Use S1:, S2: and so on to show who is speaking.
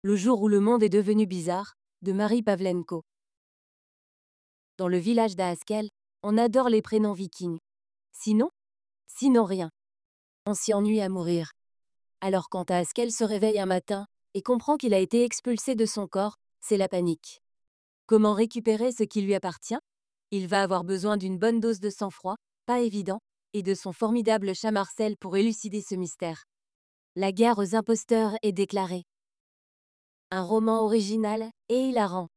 S1: Le jour où le monde est devenu bizarre, de Marie Pavlenko. Dans le village d'Haskell, on adore les prénoms vikings. Sinon rien. On s'y ennuie à mourir. Alors quand Haskell se réveille un matin et comprend qu'il a été expulsé de son corps, c'est la panique. Comment récupérer ce qui lui appartient? Il va avoir besoin d'une bonne dose de sang-froid, pas évident, et de son formidable chat Marcel pour élucider ce mystère. La guerre aux imposteurs est déclarée. Un roman original et hilarant.